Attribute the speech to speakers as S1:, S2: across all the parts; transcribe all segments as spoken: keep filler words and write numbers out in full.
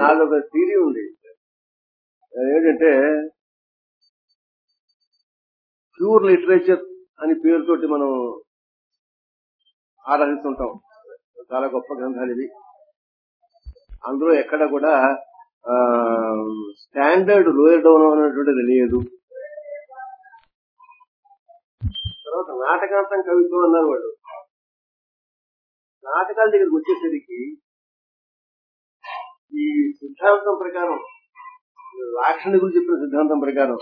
S1: నాదొక థియరీ ఉంది. ఏంటంటే ప్యూర్ లిటరేచర్ అని పేరుతోటి మనం ఆరాధిస్తుంటాం. చాలా గొప్ప గ్రంథాలు ఇవి. అందులో ఎక్కడ కూడా స్టాండర్డ్ లోయర్ డౌన్ అనేటువంటిది లేదు. తర్వాత నాటకాంతం కవిత్వం అన్నారు వాళ్ళు. నాటకాల దగ్గరికి వచ్చేసరికి ఈ సిద్ధాంతం ప్రకారం, లాక్షణికులు చెప్పిన సిద్ధాంతం ప్రకారం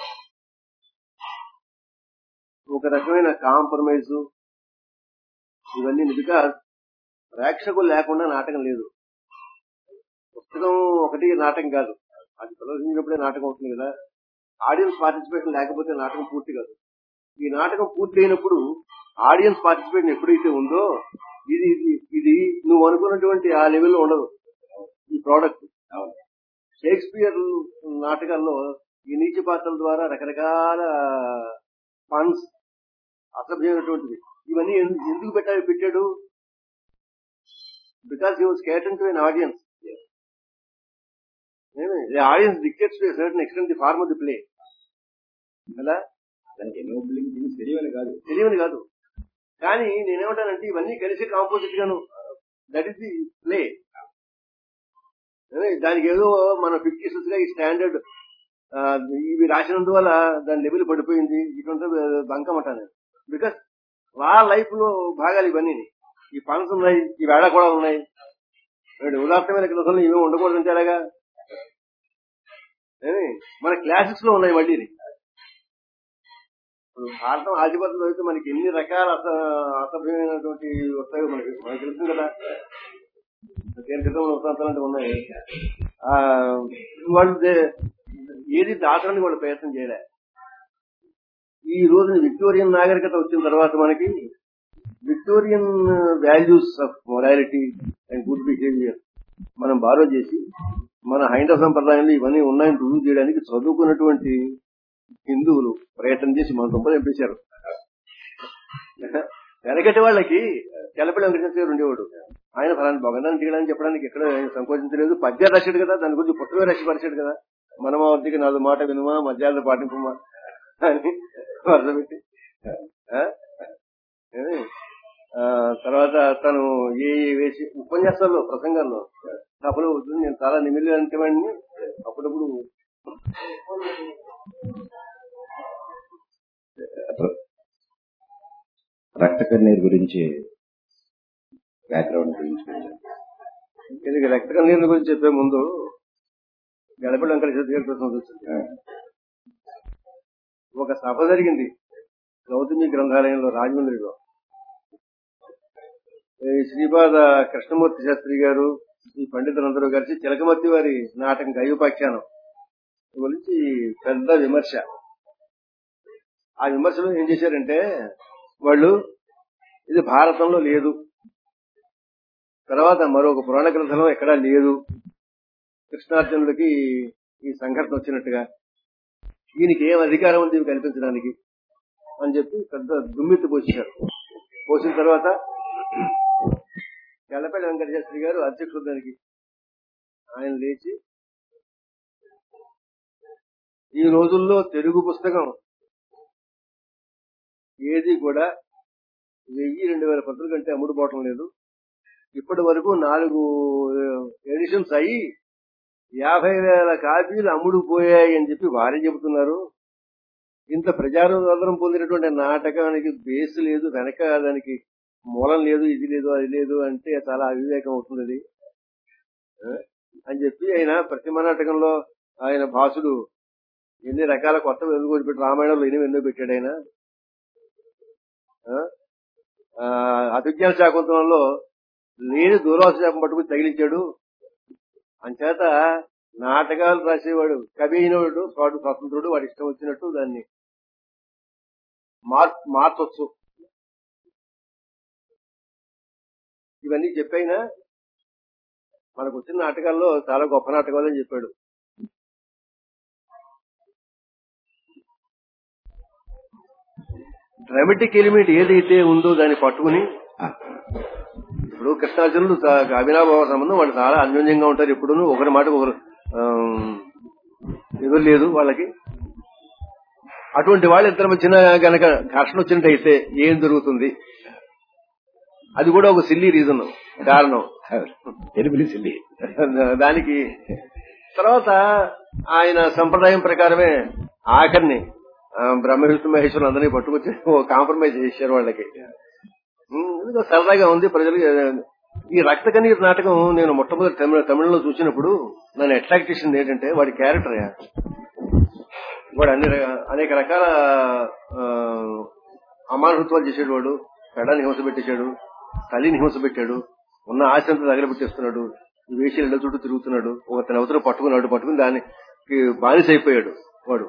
S1: ఒక రకమైన కాంప్రమైజ్ ఇవన్నీ. బికాజ్ ప్రేక్షకులు లేకుండా నాటకం లేదు. పుస్తకం ఒకటి నాటకం కాదు, అది ప్రదర్శించినప్పుడే నాటకం అవుతుంది కదా. ఆడియన్స్ పార్టిసిపేషన్ లేకపోతే నాటకం పూర్తి కాదు. ఈ నాటకం పూర్తి అయినప్పుడు ఆడియన్స్ పార్టిసిపేషన్ ఎప్పుడైతే ఉందో ఇది ఇది నువ్వు అనుకున్నటువంటి ఆ లెవెల్లో ఉండదు ఈ ప్రోడక్ట్. షేక్స్పియర్ నాటకాల్లో ఈ నీచ పాత్రల ద్వారా రకరకాల ఫన్స్, అసభ్యమైనటువంటిది, ఇవన్నీ ఎందుకు పెట్టాలి పెట్టాడు? Because he was catering to an audience. The audience dictates to a certain extent the form of the play. కదా, దానికి ఎనోబ్లింగ్ థింగ్స్ తెలియని కాదు తెలియని కాదు కానీ నేనేమంటానంటే ఇవన్నీ కలిసి కాంపోజిట్ గాను దట్ ఈస్ ది ప్లే. దానికి ఏదో మన ఫిక్టిషియస్ గా ఈ స్టాండర్డ్ ఇవి రాసినందువల్ల దాని లెవెల్ పడిపోయింది ఇటువంటి బంకమంటాను. బికాస్ రా లైఫ్ లో భాగాలు ఇవన్నీ. ఈ ఫన్స్ ఉన్నాయి, ఈ వేళ కూడా ఉన్నాయి. ఉదాత్తమైన గ్రంథంలో ఇవే ఉండకూడదంటే అలాగా మన క్లాసిక్స్ లో ఉన్నాయి. మళ్ళీ భారతం ఆధిపత్యం అయితే మనకి ఎన్ని రకాల అసభ్యమైనటువంటి వస్తాయో మనకి మనకు తెలుస్తుంది కదా. క్రితంలో వస్తాంతాలంటే ఉన్నాయి. వాళ్ళు ఏది దాచడానికి వాళ్ళు ప్రయత్నం చేయలే. ఈ రోజున విక్టోరియన్ నాగరికత వచ్చిన తర్వాత మనకి Victorian values of morality and good behaviour మనం బారో చేసి మన హైందవ సంప్రదాయంలో ఇవన్నీ ఉన్నాయని రుజువు చేయడానికి చదువుకున్నటువంటి హిందువులు ప్రయత్నం చేసి మన గొప్ప చంపేశారు. వెనకటి వాళ్ళకి తెలపల్లి వెంకటేశ్వర ఉండేవాడు. ఆయన ఫలాన్ని భగవాన్ని తీయడానికి చెప్పడానికి ఎక్కడ సంకోచించలేదు. పద్యాలు రాశాడు కదా, దాని గురించి పుస్తకమే రాసి పరిచాడు కదా. మనమావర్తికి నాలుగు మాట వినుమా, మధ్యాహ్నం పాటింపుమా అని వరద పెట్టి. తర్వాత తను ఏ వేసి ఉపన్యాసాల్లో, ప్రసంగాల్లో సభలో నేను చాలా నిమిల్లు అంటే వాడిని అప్పుడప్పుడు
S2: రక్త కన్నీరు గురించి బ్యాక్గ్రౌండ్ గురించి
S1: ఇది రక్త కన్నీరు గురించి చెప్పే ముందు గడపడి వెంకటేశ్వర ప్రశ్న వచ్చింది. ఒక సభ జరిగింది గౌతమి గ్రంథాలయంలో రాజమండ్రిలో. శ్రీపాద కృష్ణమూర్తి శాస్త్రి గారు, ఈ పండితులందరూ కలిసి చిలకమర్తి వారి నాటకం గైవపాఖ్యానం గురించి పెద్ద విమర్శ. ఆ విమర్శలో ఏం చేశారంటే వాళ్ళు ఇది భారతంలో లేదు, తర్వాత మరొక పురాణ గ్రంథంలో ఎక్కడా లేదు, కృష్ణార్జునులకి ఈ సంఘటన వచ్చినట్టుగా దీనికి ఏం అధికారం ఉంది ఇవి కల్పించడానికి అని చెప్పి పెద్ద దుమ్మెత్తి పోసారు. పోసిన తర్వాత తెల్లపల్లి వెంకటశాస్త్రి గారు అధ్యక్షుడు దానికి. ఆయన లేచి ఈ రోజుల్లో తెలుగు పుస్తకం ఏది కూడా వెయ్యి రెండు వేల పత్రుల కంటే అమ్ముడుపోవటం లేదు. ఇప్పటి వరకు నాలుగు ఎడిషన్స్ అయ్యి యాభై వేల కాపీలు అమ్ముడుపోయాయి అని చెప్పి వారే చెబుతున్నారు. ఇంత ప్రజాదరణ పొందినటువంటి నాటకానికి బేస్ లేదు, వెనక దానికి మూలం లేదు, ఇది లేదు అది లేదు అంటే చాలా అవివేకం అవుతుంది అని చెప్పి ఆయన ప్రతిమ నాటకంలో ఆయన భాసుడు ఎన్ని రకాల కొత్త వెలుగుబడి పెట్టి రామాయణంలో ఎన్ని ఎన్నో పెట్టాడు. ఆయన అభిజ్ఞాన శాకుంతలంలో లేని దూర్వాస శాపం పట్టుకుని తగిలించాడు. అంచేత నాటకాలు రాసేవాడు కవి అయినవాడు వాడు స్వతంత్రుడు, వాడి ఇష్టం వచ్చినట్టు దాన్ని మార్చొచ్చు. ఇవన్నీ చెప్పైనా మనకు వచ్చిన నాటకాల్లో చాలా గొప్ప నాటకాలు అని చెప్పాడు. డ్రామాటిక్ ఎలిమెంట్ ఏదైతే ఉందో దాన్ని పట్టుకుని, ఇప్పుడు కృష్ణార్జునులు అవినాభావ సంబంధం వాళ్ళు చాలా అన్యోన్యంగా ఉంటారు. ఎప్పుడూ ఒకరి మాట ఒకరు ఏదో లేదు వాళ్ళకి. అటువంటి వాళ్ళు ఇద్దరు వచ్చిన గనక ఘర్షణ వచ్చినట్టయితే ఏం జరుగుతుంది? అది కూడా ఒక సిల్లీ రీజన్, కారణం
S2: సిల్లీ
S1: దానికి. తర్వాత ఆయన సంప్రదాయం ప్రకారమే ఆఖరిని బ్రహ్మ విష్ణు మహేశ్వరులు అందరినీ పట్టుకొచ్చి కాంప్రమైజ్ చేశారు వాళ్ళకి. సరదాగా ఉంది ప్రజలు. ఈ రక్త కన్నీరు నాటకం నేను మొట్టమొదటి తమిళ తమిళలో చూసినప్పుడు నన్ను అట్రాక్ట్ చేసింది ఏంటంటే వాడి క్యారెక్టర్. వాడు అన్ని అనేక రకాల అమానృత్వాలు చేసాడు. వాడు పెడాన్ని హింస పెట్టేశాడు, తల్లిని హింస పెట్టాడు, ఉన్న ఆశంతా తగలబెట్టేస్తున్నాడు, వేషాలు ఇళ్ల చుట్టూ తిరుగుతున్నాడు. ఒక తన అవతల పట్టుకున్నాడు, పట్టుకుని దానికి బానిస అయిపోయాడు వాడు.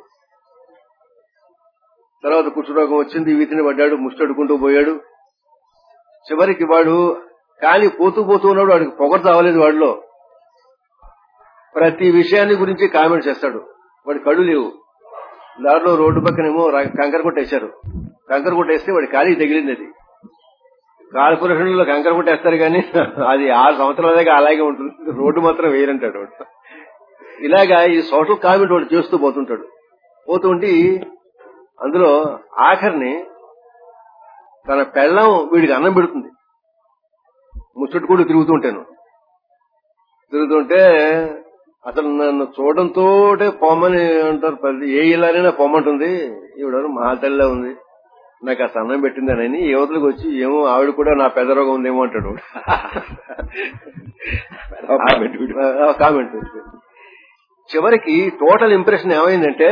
S1: తర్వాత కుష్ఠరోగం వచ్చింది, వీతిని పడ్డాడు, ముష్టడుకుంటూ పోయాడు. చివరికి వాడు కానీ పోతూ పోతూ ఉన్నాడు. వాడికి పొగరు తావలేదు. వాడిలో ప్రతి విషయాన్ని గురించి కామెంట్ చేస్తాడు. వాడి కళ్ళు లేవు. దారిలో రోడ్డు పక్కనేమో కంకర కొట్టేశారు. కంకర కొట్టేస్తే వాడి ఖాళీ తగిలింది. అది కార్పొరేషన్లో కంకర కొట్టేస్తారు కానీ అది ఆరు సంవత్సరాల దాకా అలాగే ఉంటుంది. రోడ్డు మాత్రం వేయరంటాడు వాడు. ఇలాగా ఈ సోషల్ కామెంట్ వాడు చేస్తూ పోతుంటాడు. పోతుంటే అందులో ఆఖరిని తన పెళ్ళం వీడికి అన్నం పెడుతుంది. ముచ్చటి కూడా తిరుగుతుంటాను. తిరుగుతుంటే అసలు నన్ను చూడడంతో పొమ్మని అంటారు. ఏ ఇలానైనా పొమ్మంటుంది. ఈవిడ మహాతల్లిలా ఉంది, నాకు ఆ అన్నం పెట్టిందనని యువతలకు వచ్చి ఏమో ఆవిడ కూడా నా పెద్ద రోగం ఉందేమో అంటాడు కామెంట్. చివరికి టోటల్ ఇంప్రెషన్ ఏమైందంటే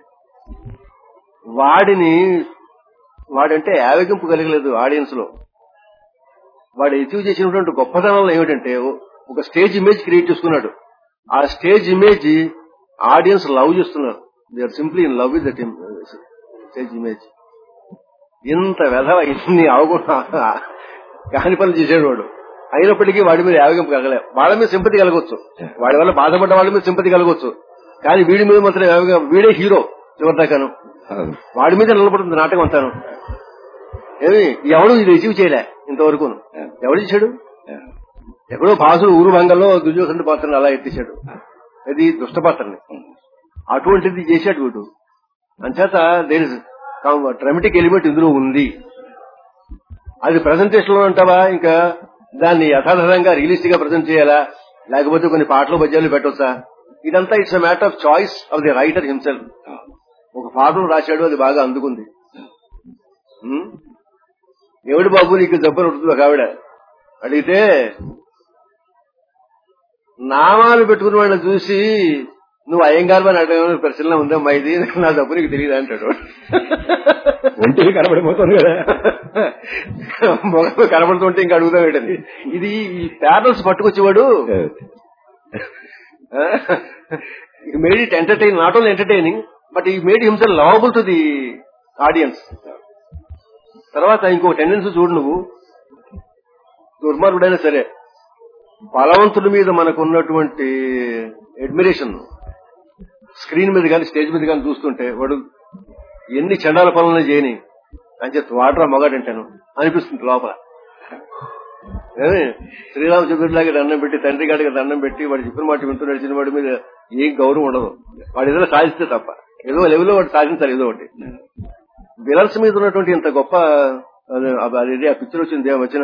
S1: వాడిని వాడంటే ఆవేగింపు కలిగలేదు ఆడియన్స్ లో. వాడు అచీవ్ చేసినటువంటి గొప్పతనంలో ఏమిటంటే ఒక స్టేజ్ ఇమేజ్ క్రియేట్ చేసుకున్నాడు. ఆ స్టేజ్ ఇమేజ్ ఆడియన్స్ లవ్ చేస్తున్నారు. They are simply in love with that stage image. ఇంత వెధవ ఇన్ని అవకుండా కాని పనులు చేసాడు వాడు. అయినప్పటికీ వాడి మీద ఆవేగింపు కలగలే. వాళ్ళ మీద సింపతి కలగొచ్చు, వాడి వల్ల బాధపడ్డ వాళ్ళ మీద సింపతి కలగొచ్చు, కానీ వీడి మీద మాత్రం వీడే హీరో చివరిదాకాను. వాడి మీద నిలబడుతుంది నాటకం అంతాను. ఏమి ఎవడు ఇది అచీవ్ చేయలే ఇంతవరకు. ఎవడు చేశాడు? ఎక్కడో భాసుడు ఊరు భంగంలో దుర్యోధనుడి పాత్రని అలా ఎత్తిశాడు. అది దుష్ట పాత్రని. అటువంటిది చేశాడు వీడు. అంచేత దేర్ ఇస్ డ్రామాటిక్ ఎలిమెంట్ ఇందులో ఉంది. అది ప్రజెంటేషన్ లో అంటావా, ఇంకా దాన్ని యథాతథంగా రియలిస్టిక్ గా ప్రజెంట్ చేయాలా, లేకపోతే కొన్ని పాటలు పద్యాలు పెట్టొచ్చా? ఇదంతా it's a matter of choice of the writer himself. ఒక పాటలు రాశాడు, అది బాగా అందుకుంది. ఎవడు బాబు నీకు జబ్బులు ఉంటుంది ఒక ఆవిడ అడిగితే, నామాలు పెట్టుకున్న వాళ్ళని చూసి నువ్వు అయ్యంగారు అని అడగ ప్రశ్నలో ఉందమ్మా, ఇది నా జబ్బు నీకు తెలియదు అంటాడు.
S2: ఒంటికి కనబడిపోతుంది కదా,
S1: మొగలు కనబడుతుంటే ఇంకా అడుగుతాం ఏంటది. ఇది ఈ ప్యారల్స్ పట్టుకొచ్చేవాడు made it entertain, not only entertaining but ఈ made himself lovable to the audience. తర్వాత ఇంకో టెండెన్సీ చూడు, నువ్వు దుర్మార్గుడైనా సరే బలవంతుడి మీద మనకు ఉన్నటువంటి అడ్మిరేషన్ స్క్రీన్ మీద కానీ స్టేజ్ మీద కానీ చూస్తుంటే వాడు ఎన్ని చండాల పనులను చేయని అని చెప్పి వాడరా మొగాడంటాను అనిపిస్తుంది లోపల. శ్రీరామచంద్రుడిలాగా దండం పెట్టి, తండ్రి గారికి దండం పెట్టి వాడు చెప్పిన మాట వింటూ నడిచిన వాడి మీద ఏం గౌరవం ఉండదు. వాడు ఏదైనా సాధిస్తే తప్ప ఏదో లెవెల్లో వాడు సాధించాలి ఏదో ఒకటి. విలన్స్ మీద ఉన్నటువంటి ఇంత గొప్ప అదే ఆ పిక్చర్ వచ్చింది వచ్చిన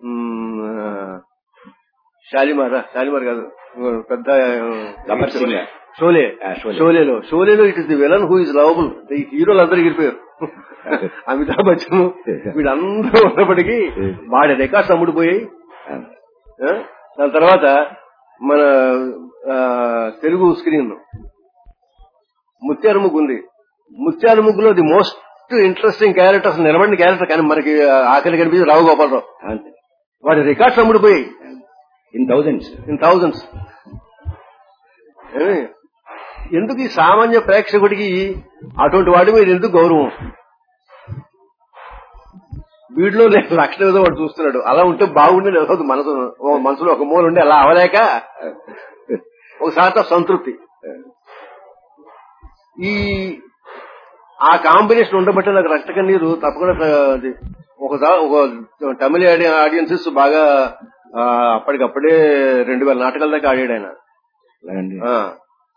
S1: షాలిమార్ షాలిమార్ కాదు పెద్ద షోలే షోలేలో షోలేలో it is the villain who is lovable. ఈ హీరోలు అందరూ ఎగిరిపోయారు. అమితాబ్ బచ్చన్ వీళ్ళందరూ ఉన్నప్పటికీ వాడి రికార్డ్స్ అమ్ముడిపోయాయి. దాని తర్వాత మన తెలుగు స్క్రీన్ ముత్యాల ముగ్గు ఉంది. ముత్యాల ముగ్గులో ది మోస్ట్ ఇంట్రెస్టింగ్ క్యారెక్టర్, అసలు నిలబడిన క్యారెక్టర్ కానీ మనకి ఆఖరి కనిపించి రావు గోపాలరావు. వాడి రికార్డ్స్ అమ్ముడిపోయాయి
S2: ఇన్ థౌజండ్స్
S1: ఇన్ థౌజండ్స్. ఎందుకు ఈ సామాన్య ప్రేక్షకుడికి అటువంటి వాడి మీద ఎందుకు గౌరవం? వీడిలో లక్షణ ఏదో వాడు చూస్తున్నాడు, అలా ఉంటే బాగుండి మనసు మనసులో ఒక మూల ఉండి అలా అవలేక ఒకసారి సంతృప్తి. ఈ ఆ కాంబినేషన్ ఉండబట్టే నాకు రక్త కన్నీరు తప్పకుండా ఒకసారి ఒక తమిళ ఆడియన్సెస్ బాగా అప్పటికప్పుడే రెండు వేల నాటకాల దాకా ఆడాడు ఆయన.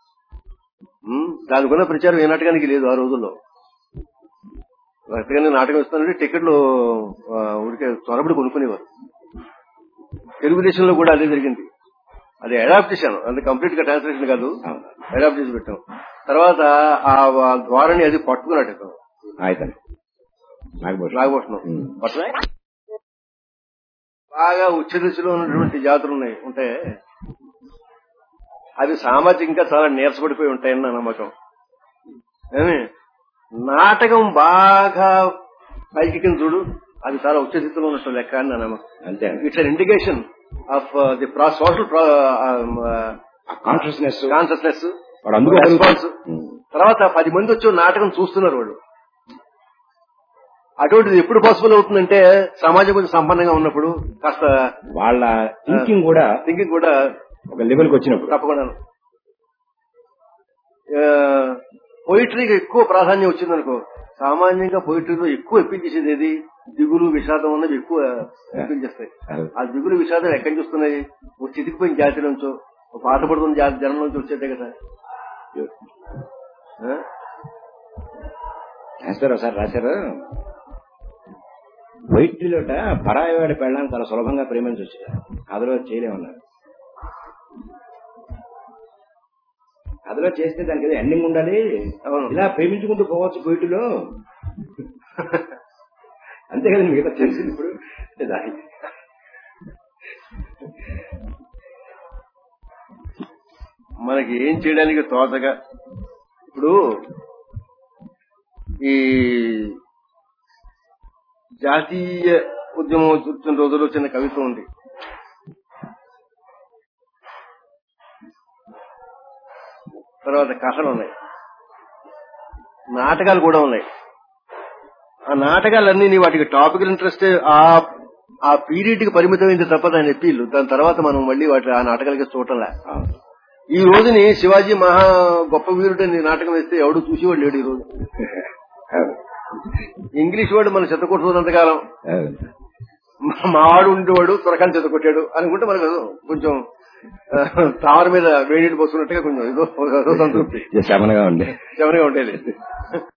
S1: దానికున్న ప్రచారం ఏ నాటకానికి లేదు ఆ రోజుల్లో. ఎక్కడికైనా నాటకం ఇస్తానంటే టికెట్లు ఉడికే త్వరపడి కొనుక్కునేవారు. తెలుగుదేశంలో కూడా అదే జరిగింది. అది అడాప్టేషన్, అంటే కంప్లీట్ గా ట్రాన్స్లేషన్ కాదు, అడాప్ట్ చేసి పెట్టాం. తర్వాత ఆ ద్వారాన్ని అది పట్టుకున్నట్టు నాగభూషణం పట్టుకుని బాగా ఉచ్చ దిశలో ఉన్నటువంటి జాతులు ఉన్నాయి ఉంటే అవి సామాజికంగా చాలా నీరసపడిపోయి ఉంటాయని నా నమ్మకం. నాటకం బాగా పైకి కింద చూడు, అది చాలా ఉచ్చ స్థితిలో ఉన్నట్టు లెక్క అని నా నమ్మకం. అంతే, it's an indication of the social consciousness consciousness response. తర్వాత పది మంది వచ్చి నాటకం చూస్తున్నారు వాళ్ళు. అటువంటిది ఎప్పుడు పాసిబుల్ అవుతుందంటే సమాజం కొంచెం సంపన్నంగా ఉన్నప్పుడు, కాస్త
S2: వాళ్ళ థింకింగ్ కూడా
S1: థింకింగ్ కూడా
S2: ఒక లెవెల్కి వచ్చినప్పుడు.
S1: తప్పకుండా పోయిటరీకి ఎక్కువ ప్రాధాన్యం వచ్చిందనుకో, సామాన్యంగా పోయిటరీలో ఎక్కువ అప్పీల్ చేసేది ఏది, దిగులు విషాదం ఉన్నవి ఎక్కువ అప్పీల్ చేస్తాయి. ఆ దిగులు విషాదం ఎక్కడి నుంచి వస్తున్నాయి? ఒక చితికిపోయిన జాతి నుంచో, ఒక పాట పడుతున్న జాతి జనం నుంచి వచ్చేదే కదా.
S2: రాశారు సార్ రాశారు పోయిటరీలోట పరాయవాడి పెళ్ళాన్ని చాలా సులభంగా ప్రేమించవచ్చు, కథలో చేయలేమన్నారు. కథలో చేస్తే దానికి ఏదో ఎండింగ్ ఉండాలి, ఇలా ప్రేమించుకుంటూ పోవచ్చు పోయిటరీలో, అంతే కదా మిగతా తెలిసింది. ఇప్పుడు
S1: మనకి ఏం చేయడానికి తోచగా, ఇప్పుడు ఈ జాతీయ ఉద్యమం వచ్చిన రోజుల్లో చిన్న కవిత్వం ఉంది. తర్వాత కథలు ఉన్నాయి, నాటకాలు కూడా ఉన్నాయి. ఆ నాటకాలన్నీ వాటికి టాపికల్ ఇంట్రెస్ట్ ఆ పీరియడ్ కి పరిమితమైంది తప్ప దాని ఎప్పీళ్ళు. దాని తర్వాత మనం మళ్ళీ వాటి ఆ నాటకాలకి చూడటంలే. ఈ రోజుని శివాజీ మహా గొప్ప వీరుడని నాటకం వేస్తే ఎవడు చూసేవాడు లేడు. ఈ రోజు ఇంగ్లీష్ వాడు మనం చెత్తకొట్టుకున్నంతకాలం మావాడు ఉండేవాడు త్వరకాలు చెత్తకొట్టాడు అనుకుంటే మనకు కొంచెం తావర మీద వేడి పోసుకున్నట్టుగా కొంచెం ఏదో సంతృప్తి, శమనగా ఉండే శమనగా ఉండేది.